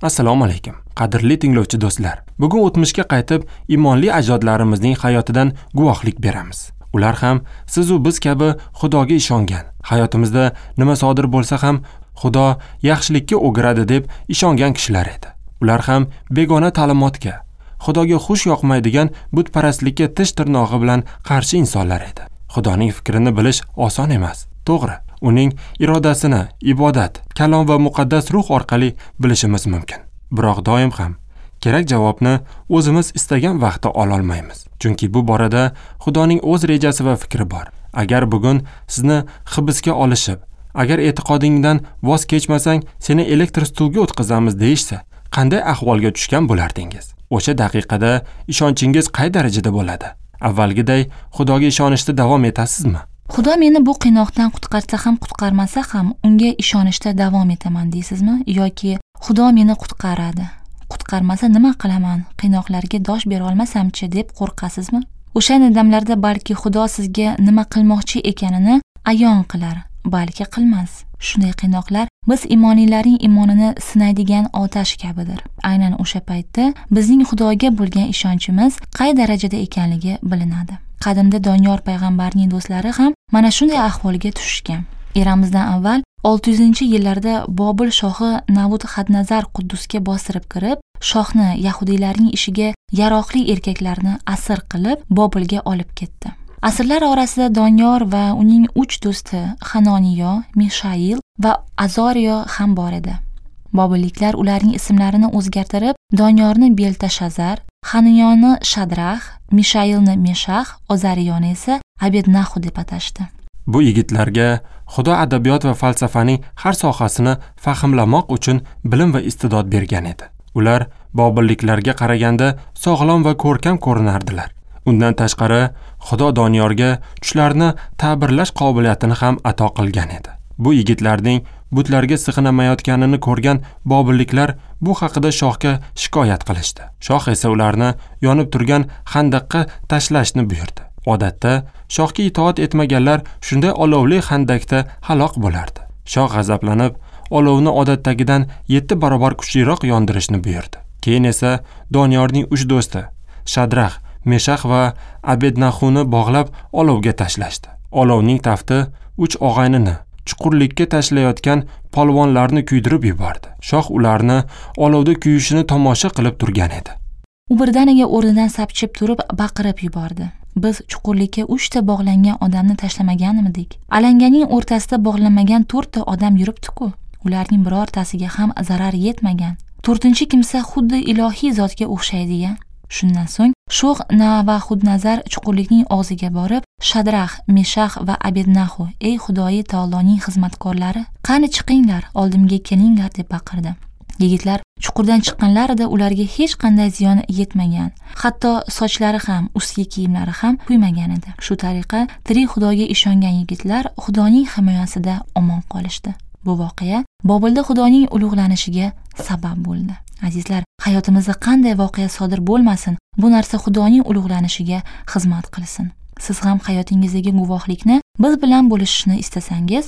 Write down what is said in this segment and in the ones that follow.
Assalomu alaykum. Qadrli tinglovchi do'stlar. Bugun o'tmishga qaytib, iymonli ajdodlarimizning hayotidan guvohlik beramiz. Ular ham siz u biz kabi Xudoga ishongan. Hayotimizda nima sodir bo'lsa ham Xudo yaxshilikka o'giradi deb ishongan kishilar edi. Ular ham begona ta'limotga, Xudoga xush yoqmaydigan butparastlikka tish tirnog'i bilan qarshi insonlar edi. Xudoning fikrini bilish oson emas. To'g'ri, uning irodasini ibodat, kalom va muqaddas ruh orqali bilishimiz mumkin. Biroq doim ham kerak javobni o'zimiz istagan vaqtda ola olmaymiz. Chunki bu borada Xudoning o'z rejasi va fikri bor. Agar bugun sizni hibsga olishib, agar e'tiqodingdan voz kechmasang, seni elektr stulga o'tkazamiz deyishsa, qanday ahvolga tushgan bo'lardingiz? O'sha daqiqada ishonchingiz qay darajada bo'ladi? Avvalgiday Xudoga ishonishda davom etasizmi? Xudo meni bu qiynoqdan qutqarsa ham qutqarmasa ham unga ishonishda davom etaman deysizmi? Yoki Xudo meni qutqaradi, qutqarmasa nima qilaman, qiynoqlarga dosh bera olmasam-chi deb qo'rqasizmi? O'sha damlarda balki Xudo sizga nima qilmoqchi ekanini ayon qilar, balki qilmas. Shunday qiynoqlar biz imonlilarning imonini sinaydigan otash kabidir. Aynan o'sha paytda bizning Xudoga bo'lgan ishonchimiz qay darajada ekanligi bilinadi. Qadimda Doniyor payg'ambarning do'stlari ham mana shunday ahvolga tushgan. Eramizdan avval 600-yillarda Bobil shohi Nabukadnezar Quddusga bostirib kirib, shohni yahudiylarning ishiga yaroqli erkaklarni asir qilib Bobilga olib ketdi. Asirlar orasida Doniyor va uning 3 do'sti Hanoniyo, Mishail va Azoriyo ham bor edi. Bobilliklar ularning ismlarini o'zgartirib, Doniyorni Beltashazar, Hanoniyoni Shadrax, Mishailni Meshach, Azoriyoni esa Abednaxu deb atashdi. Bu yigitlarga Xudo adabiyot va falsafaning har sohasini fahmlamoq uchun bilim va iste'dod bergan edi. Ular Bobilliklarga qaraganda sog'lom va ko'rkam ko'rinardilar. Undan tashqari, Xudo Doniyorga tushlarni ta'birlash qobiliyatini ham ato qilgan edi. Bu yigitlarning butlarga sig'inamayotganini ko'rgan Bobilliklar bu haqida shohga shikoyat qilishdi. Shoh esa ularni yonib turgan xandaqqa tashlashni buyurdi. Odatda shohga itoat etmaganlar shunday olovli xandaqda halok bo'lardi. Shoh g'azablanib, olovni odatdagidan 7 barobar kuchliroq yondirishni buyurdi. Keyin esa Doniyorning 3 do'sti Shadrax, Meshach va Abednaxuni bog'lab olovga tashlashdi. Olovning tafti 3 og'aynini chuqurlikka tashlayotgan polvonlarni kuydirib yubordi. Shoh ularni olovda kuyishini tomosha qilib turgan edi. U birdaniga o'rnidan sapchib turib baqirib yubordi. Biz chuqurlikka 3 ta bog'langan odamni tashlamaganmidik? Alanganing o'rtasida bog'lanmagan 4 ta odam yuribdi-ku. Ularning birortasiga ham zarar yetmagan. 4-chi kimsa xuddi ilohiy zotga o'xshaydi-ya. Shundan so'ng shoh Nabukadnezar chuqurlikning og'ziga borib, Shadrax, Meshach va Abednaxu, ey Xudoyi taoloning xizmatkorlari, qani chiqinglar, oldimga kelinglar deb baqirdi. Yigitlar chuqurdan chiqqanlarida ularga hech qanday ziyon yetmagan. Hatto sochlari ham, ustki kiyimlari ham kuymagan edi. Shu tariqa tirik Xudoga ishongan yigitlar Xudoning himoyasida omon qolishdi. Bu voqea Bobilda Xudoning ulug'lanishiga sabab bo'ldi. Azizlar, hayotimizda qanday voqea sodir bo'lmasin, bu narsa Xudoning ulug'lanishiga xizmat qilsin. Siz ham hayotingizdagi guvohlikni biz bilan bo'lishishni istasangiz,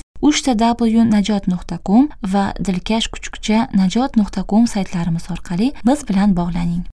www.najot.com va dilkashkuchukcha najot.com saytlarimiz orqali biz bilan bog'laning.